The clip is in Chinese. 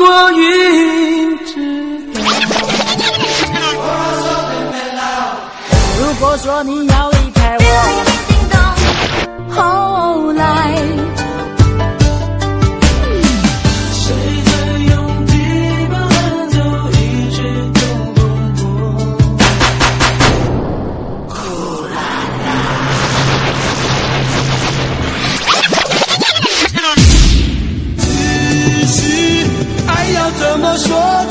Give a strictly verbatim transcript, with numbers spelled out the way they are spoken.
过云知道。如果说你要离开我，后来谁在用琵琶弹奏一曲东风破？呼啦啦。只是爱要怎么说？